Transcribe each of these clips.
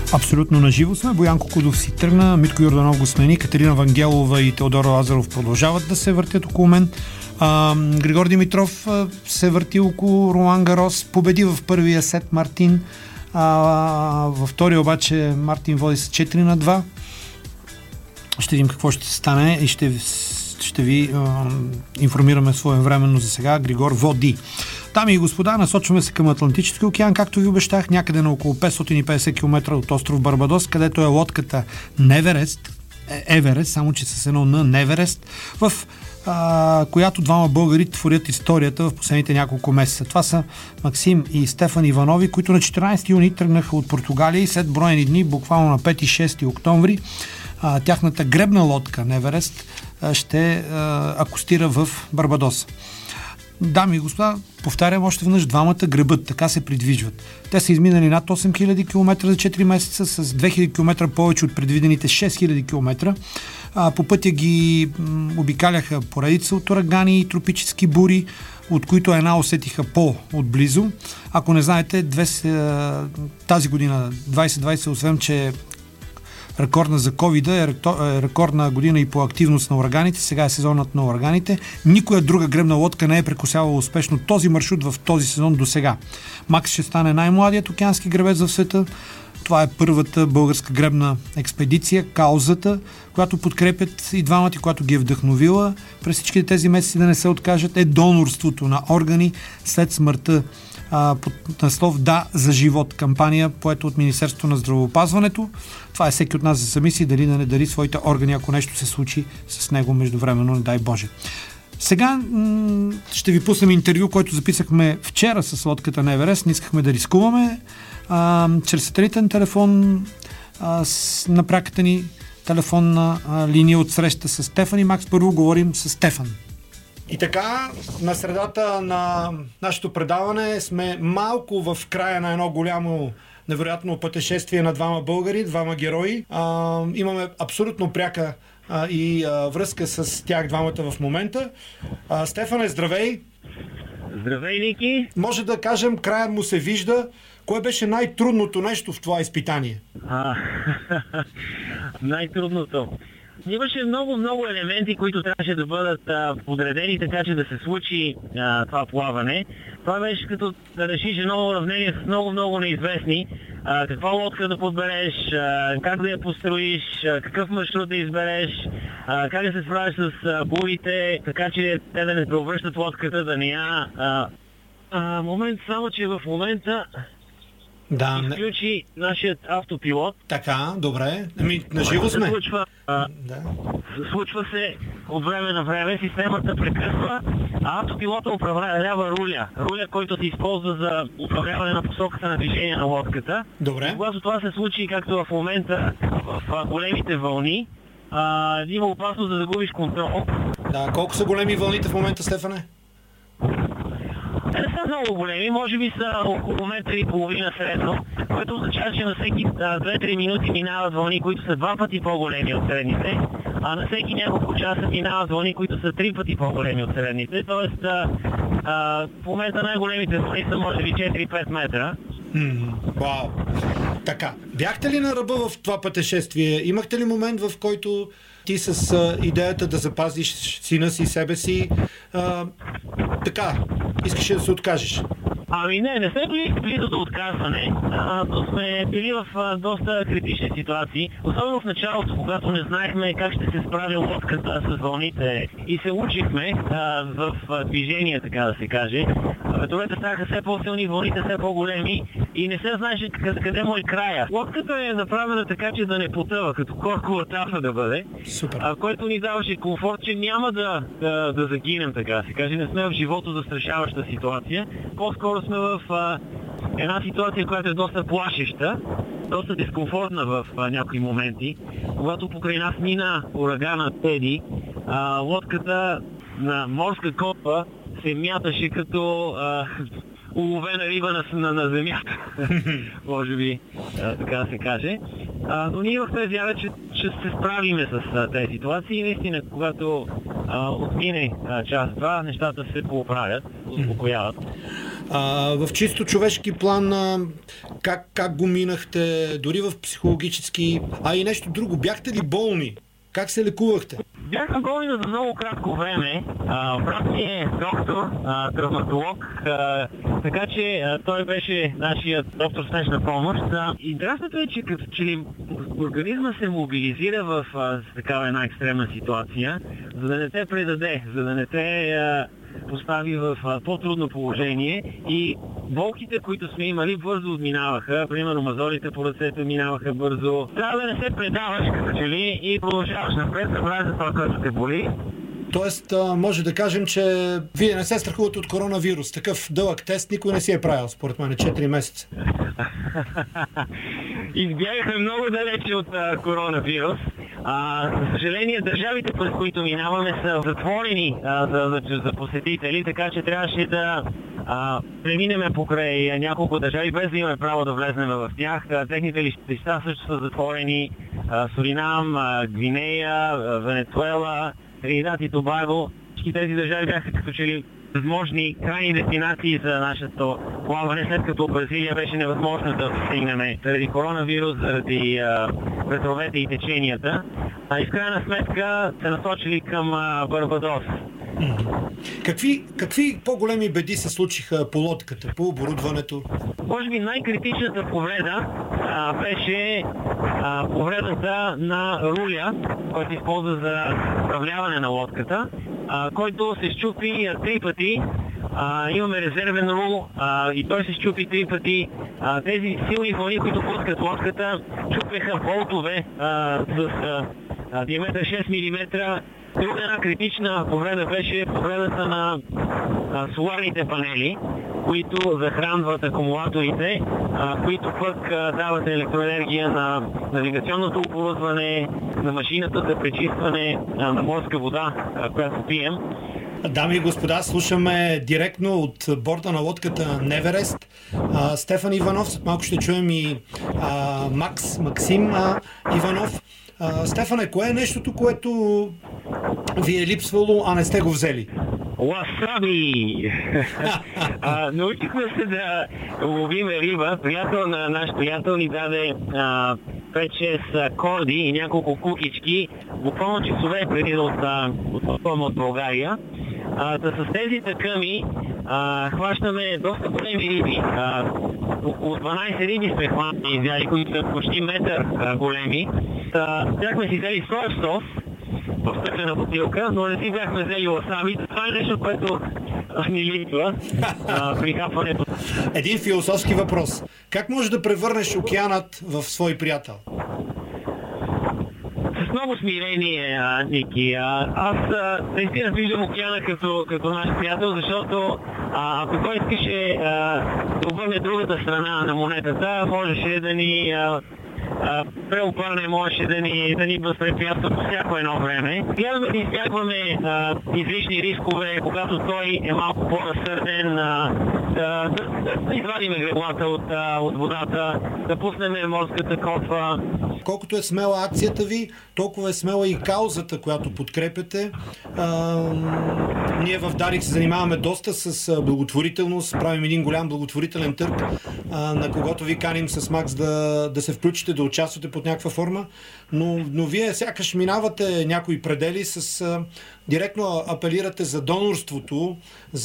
Абсолютно наживо сме. Боянко Кудов си тръгна, Митко Йорданов го смени, Катерина Вангелова и Теодор Лазаров продължават да се въртят около мен. Григор Димитров се върти около Ролан Гарос, победи в първия сет Мартин. Във втория обаче Мартин води с 4-2. Ще видим какво ще стане и ще ви информираме своевременно. За сега Григор води. Дами и господа, насочваме се към Атлантическия океан, както ви обещах, някъде на около 550 км от остров Барбадос, където е лодката Еверест, само че с едно на Неверест, в която двама българи творят историята в последните няколко месеца. Това са Максим и Стефан Иванови, които на 14 юни тръгнаха от Португалия и след броени дни, буквално на 5 и 6 октомври, тяхната гребна лодка Неверест ще акостира в Барбадос. Дами и господа, повтарям още веднъж, двамата гребат, така се придвижват. Те са изминали над 8000 км за 4 месеца, с 2000 км повече от предвидените 6000 км. По пътя ги обикаляха поредица от урагани и тропически бури, от които една усетиха по-отблизо. Ако не знаете, тази година, 2020, освен че рекордна за COVID, е рекордна година и по активност на ураганите. Сега е сезонът на ураганите. Никоя друга гребна лодка не е прекосявала успешно този маршрут в този сезон до сега. Макс ще стане най-младият океански гребец в света. Това е първата българска гребна експедиция, каузата, която подкрепят и двамата, която ги е вдъхновила през всичките тези месеци да не се откажат, е донорството на органи след смъртта под наслов "Да за живот", кампания, поета от Министерството на здравеопазването. Това е всеки от нас за сами си, дали да не дари своите органи, ако нещо се случи с него междувременно, не дай Боже. Сега ще ви пуснем интервю, което записахме вчера с лодката на Еверест. Не искахме да рискуваме. Чрез сателитен телефон на пряката ни телефонна линия от среща с Стефан и Макс. Първо говорим с Стефан. И така, на средата на нашето предаване сме малко в края на едно голямо невероятно пътешествие на двама българи, двама герои. Имаме абсолютно пряка връзка с тях двамата в момента. Стефане, здравей! Здравей, Ники! Може да кажем, краят му се вижда. Кое беше най-трудното нещо в това изпитание? Най-трудното. Имаше много елементи, които трябваше да бъдат подредени така, че да се случи това плаване. Това беше като да решиш едно уравнение с много неизвестни. Каква лодка да подбереш, как да я построиш, какъв маршрут да избереш, как да се справиш с бурите, така че те да не преобръщат лодката, да не я... Момент, само че в момента изключи нашият автопилот. Така, добре. Наживо сме. Случва се от време на време, системата прекъсва, а автопилота управлява руля, който се използва за управляване на посоката на движение на лодката. Добре. Когато това се случи, както в момента в големите вълни, има опасност да загубиш контрол. Да, колко са големи вълните в момента, Стефане? Те са много големи, може би са около метра и половина средно, което означава, че на всеки 2-3 минути минават вълни, които са 2 пъти по-големи от средните, а на всеки няколко часа минават вълни, които са 3 пъти по-големи от средните. Тоест, в момента най-големите вълни са може би 4-5 метра. Вау! Така, бяхте ли на ръба в това пътешествие? Имахте ли момент, в който ти с идеята да запазиш сина си, себе си, искаше да се откажеш? Не сме били близо до отказване. Сме били в доста критични ситуации, особено в началото, когато не знаехме как ще се справи лодката с вълните и се учихме в движение, така да се каже. Ветровете ставаха все по-силни, вълните все по-големи и не се знаеше къде му е края. Лодката е направена така, че да не потъва, като коркова тафа да бъде. Супер. Което ни даваше комфорт, че няма да загинем, така да се каже. Не сме в живото застрашаваща ситуация. По-скоро сме в една ситуация, която е доста плашеща, доста дискомфортна в някои моменти. Когато покрай нас мина урагана Теди, лодката на морска копа се мяташе като уловена риба на земята, може би така да се каже. Но ние имахме вяра, че ще се справиме с тези ситуации и наистина, когато отмине час-два, нещата се поправят, успокояват. В чисто човешки план, как го минахте, дори в психологически, и нещо друго, бяхте ли болни? Как се лекувахте? Бяхме болни за много кратко време. Брат ми е доктор, травматолог, така че той беше нашият доктор в спешна помощ. Интересното е, че като че ли организма се мобилизира в такава една екстремна ситуация, за да не те предаде, за да не те постави в по-трудно положение и болките, които сме имали, бързо отминаваха. Примерно мазолите по ръцете минаваха бързо. Трябва да не се предаваш, като че ли, и продължаваш напред, забравяш за това, което те боли. Тоест, може да кажем, че вие не се страхувате от коронавирус. Такъв дълъг тест никой не си е правил, според мен, 4 месеца. Избягахме много далече от коронавирус. За съжаление, държавите, през които минаваме, са затворени за посетители, така че трябваше да преминеме покрай няколко държави, без да имаме право да влезнем в тях. Техните летища също са затворени. Суринам, Гвинея, Венецуела, Тринидад и Тобаго. Всички тези държави бяха като че ли възможни крайни дестинации за нашето плаване, след като Бразилия беше невъзможно да стигнем заради коронавирус, заради ветровете и теченията. И в крайна сметка се насочили към Барбадос. Какви по-големи беди се случиха по лодката, по оборудването? Може би най-критичната повреда беше повредата на руля, който се използва за управляване на лодката, който се счупи 3 пъти. Имаме резервен рул и той се счупи 3 пъти. Тези силни вълни, които пускат лодката, чупеха болтове с диаметър 6 мм. Друга една критична повреда беше повредата на соларните панели, които захранват акумулаторите, които пък дават електроенергия на навигационното оборудване, на машината за пречистване на морска вода, която пием. Дами и господа, слушаме директно от борда на лодката Неверест Стефан Иванов. След малко ще чуем и Максим Иванов. Стефане, кое е нещото, което ви е липсвало, а не сте го взели? Ласаби! Научихме се да ловим риба. Наш приятел ни даде 5-6 корди и няколко кукички, буквално часове преди да отпъваме от България. С тези такъми хващаме доста големи риби. От 12 риби сме хванали, които са почти метър големи. Бяхме си взели соев сос в стъклена бутилка, но не си бяхме взели ласаби. Това е нещо, което ни липсва при хапването. Един философски въпрос. Как можеш да превърнеш океанът в свой приятел? С много смирение, Ники. Аз наистина виждам океана като наш приятел, защото ако той искаше да обърне другата страна на монетата, можеше да ни преопърне, можеше да ни възпрепятства по всяко едно време. Гледаме да избягваме излишни рискове, когато той е малко по-разсърден, да извадим греблата от водата, да пуснем морската котва. Колкото е смела акцията ви, толкова е смела и каузата, която подкрепяте. Ние в Дарик се занимаваме доста с благотворителност, правим един голям благотворителен търг, на когото ви каним с Макс да се включите, да участвате под някаква форма, но вие сякаш минавате някои предели директно апелирате за донорството,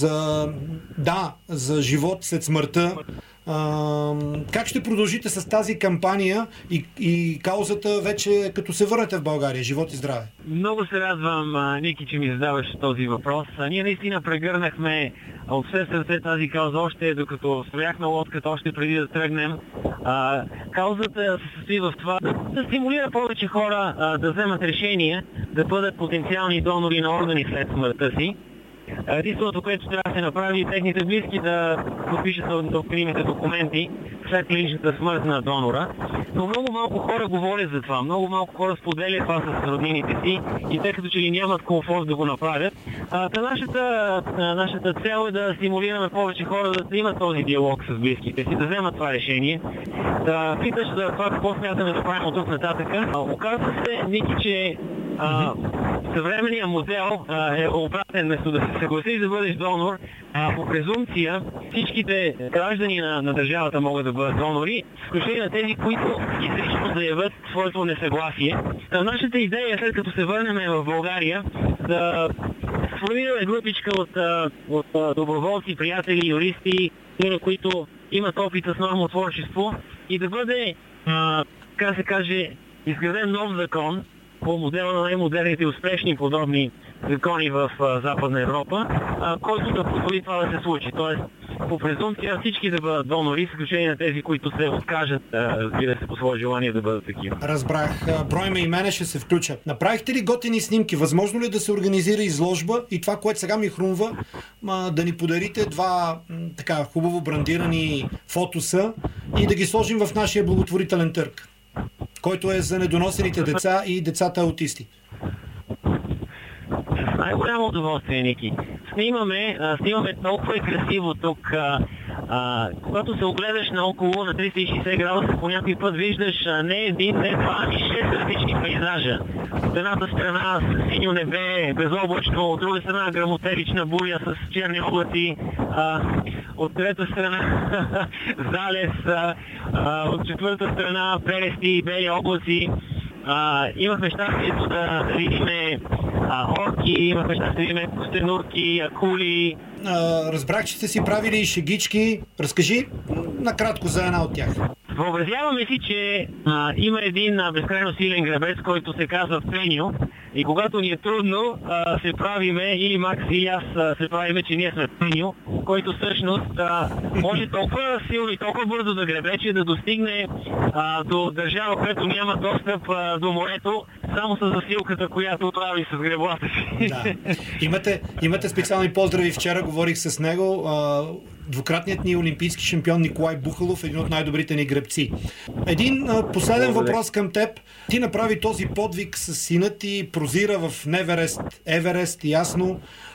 за живот след смъртта. Как ще продължите с тази кампания и каузата вече като се върнете в България? Живот и здраве! Много се радвам, Ники, че ми задаваш този въпрос. Ние наистина прегърнахме от все сърце тази кауза, още докато строяхме лодката, още преди да тръгнем. Каузата се състои в това да стимулира повече хора да вземат решение, да бъдат потенциални донори на органи след смъртта си. Единственото, което трябва да се направи, техните близки да подпишат необходимите документи след клиничната смърт на донора. Но много малко хора говорят за това, много малко хора споделят това с роднините си и те като че ли нямат комфорт да го направят. Нашата цел е да стимулираме повече хора да имат този диалог с близките си, да вземат това решение. Да питаш за това какво смятаме да правим от тук нататък. Оказва се, Ники, че съвременният модел е обратен. Вместо да се съгласиш да бъдеш донор, по презумпция всичките граждани на държавата могат да бъдат донори, включително на тези, които изрично заявят своето несъгласие. Нашата идея, след като се върнем в България, да сформираме групичка от доброволци, приятели, юристи, които имат опит с нормотворчество и да бъде, как се каже, изграден нов закон по модела на най-модерните и успешни подобни закони в Западна Европа, който да позволи това да се случи. Тоест, по презумпция всички да бъдат донори, с изключение на тези, които се откажат, разбира се, по свое желание да бъдат такива. Разбрах. Брой ме и мене ще се включа. Направихте ли готини снимки? Възможно ли да се организира изложба и това, което сега ми хрумва, да ни подарите два така хубаво брандирани фотоса и да ги сложим в нашия благотворителен търг, който е за недоносените деца и децата аутисти? С най-голямо удоволствие, Ники. Снимаме толкова красиво тук. Когато се огледаш наоколо на 360 градуса, по някой път виждаш не един, не два, ами 6 различни пейзажа. От едната страна с синьо небе, безоблачно, от друга страна гръмотевична буря с черни облаци, от трета страна залез, от четвърта страна прелести и бели облаци. Имахме щастието да видим орки, имахме щастието да видим костенурки, акули. Разбрах, че сте си правили и шегички. Разкажи накратко за една от тях. Въобразяваме си, че има един безкрайно силен гребец, който се казва Пеньо. И когато ни е трудно, се правиме, или Макс и аз се правиме, че ние сме Пеньо, който всъщност може толкова силно и толкова бързо да гребе, че да достигне до държава, която няма достъп до морето, само с засилката, която прави с греблата си. Да. Имате специални поздрави. Вчера говорих с него. Двукратният ни олимпийски шампион Николай Бухалов, един от най-добрите ни гребци. Един последен въпрос към теб. Ти направи този подвиг с сина ти, прозира в Еверест, ясно.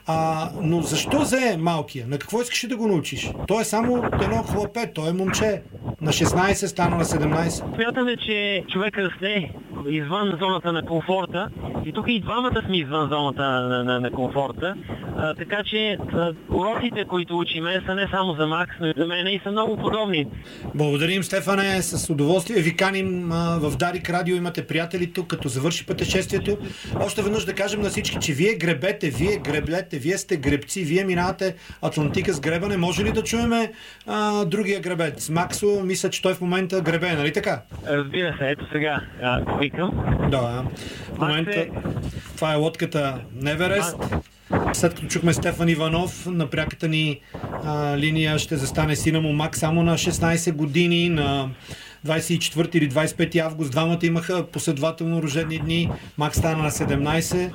Но защо взе малкия? На какво искаш да го научиш? Той е само едно хлапе, той е момче. На 16 стана на 17. Смятаме, че човек расте извън зоната на комфорта и тук и двамата сме извън зоната на комфорта. Така че уроците, които учиме, са не само за Макс, но и за мен и са много подобни. Благодарим, Стефане, с удоволствие. Ви каним в Дарик Радио, имате приятели тук, като завърши пътешествието. Още веднъж да кажем на всички, че вие гребете, вие сте гребци, вие минавате Атлантика с гребане. Може ли да чуеме другия гребец? Максо, мисля, че той в момента гребе, нали така? Разбира се, ето сега го викам. Да, в момента това е лодката Неверест. След като чухме Стефан Иванов, на пряката ни линия ще застане сина му Макс само на 16 години, на 24 или 25 август. Двамата имаха последователно рождени дни. Макс стана на 17.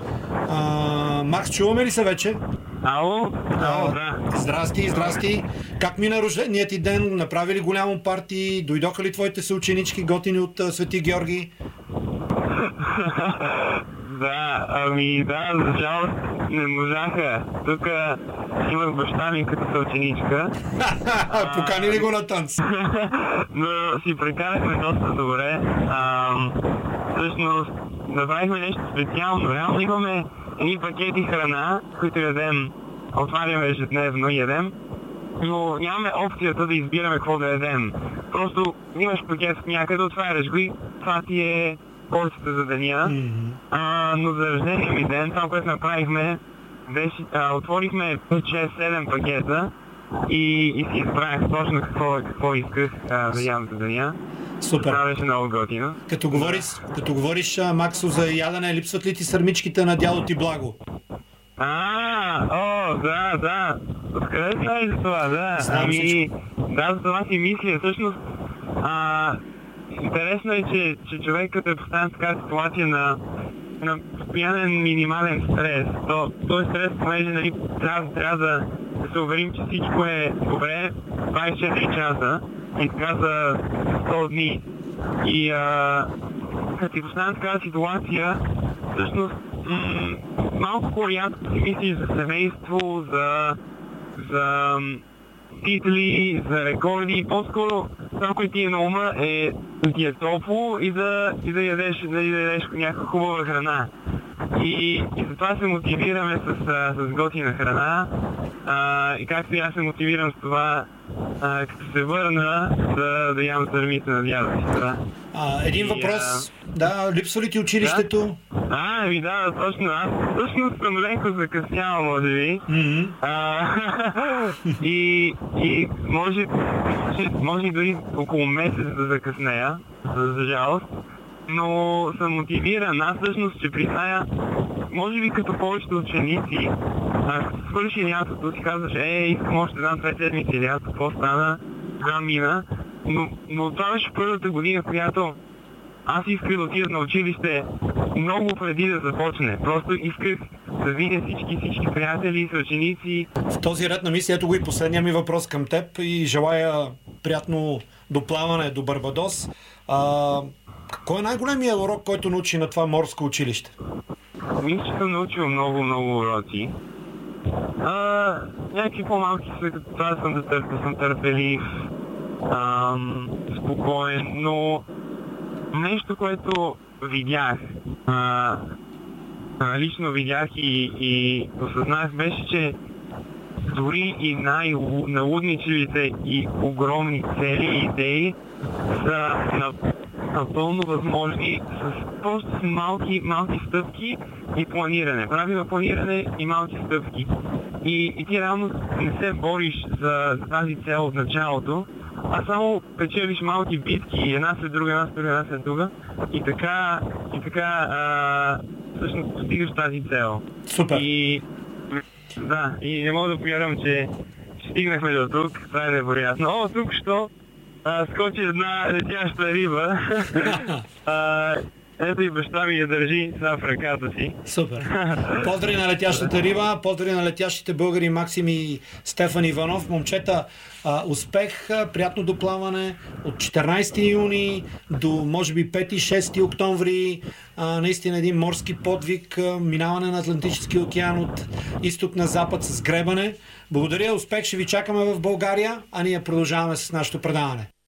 Макс, чуваме ли се вече? Ало, да. Здрасти. Как мина рожденият ти ден? Направи ли голямо парти? Дойдоха ли твоите съученички готини от Свети Георги? Да, за жалост не можаха. Тук имах баща ми като съученичка. Покани ли го на танц? Но си прекарахме доста добре. Всъщност направихме нещо специално. Реално имаме едни пакети храна, които ядем, отваряме ежедневно и ядем, но нямаме опцията да избираме какво да ядем. Просто имаш пакет някъде, отваряш го и това ти е порцията за деня. Но за рождения ми ден, това, което направихме, беше, отворихме 5-6-7 пакета и си избрах точно какво исках да ям за деня. Супер. Това беше много готино. Като говориш, Максо, за ядене, липсват ли ти сърмичките на дядо ти Благо? Да. Откъде знаеш за това, да? Да, за това си мисля. Всъщност, интересно е, че човек като е поставен в така ситуация на постоянен минимален стрес. Този стрес, понеже нали, трябва да се уверим, че всичко е добре 24 часа и така за 100 дни. И като си поставям такава ситуация, всъщност малко по-рядко си мислиш за семейство, за титли, за рекорди. По-скоро това, което ти е на ума е да ти е топло и да ядеш някаква хубава храна. И затова се мотивираме с готина храна. И както и аз се мотивирам с това, като се върна да ям сърмите на дядо си. Да. Един въпрос. Да, липсва ли ти училището? Да, точно. Аз всъщност съм леко закъснял, може би. И може дори около месец да закъснея, за жалост. Но съм мотивиран. Аз всъщност ще призная, може би като повечето ученици, като свърши лятото, си казваш, искам още една-две седмици лято, какво стана, кога мина. Но това беше първата година, която аз исках да отида на училище много преди да започне. Просто исках да видя всички приятели, съученици. В този ред на мисли, ето го и последния ми въпрос към теб и желая приятно доплаване до Барбадос. Кой е най-големият урок, който научи на това морско училище? Мисля, че съм научил много уроци. Някакви по-малки са, като това съм търпелив, спокоен, но нещо, което видях, лично видях и осъзнах, беше, че дори и най-налудничевите и огромни цели и идеи са напълно възможни с малки стъпки и планиране. Правилно планиране и малки стъпки. И ти реално не се бориш за тази цел от началото, а само печелиш малки битки, една след друга, и така всъщност постигаш тази цел. Супер! И не мога да повярвам, че стигнахме до тук. Това е невероятно. Тук що скочи една летяща риба. Ето и баща ми я държи сега в ръката си. Супер! Поздрави на летящата риба, поздрави на летящите българи Максим и Стефан Иванов. Момчета, успех, приятно доплаване от 14 юни до може би 5-6 октомври. Наистина един морски подвиг, минаване на Атлантическия океан от изток на запад с гребане. Благодаря, успех, ще ви чакаме в България, а ние продължаваме с нашето предаване.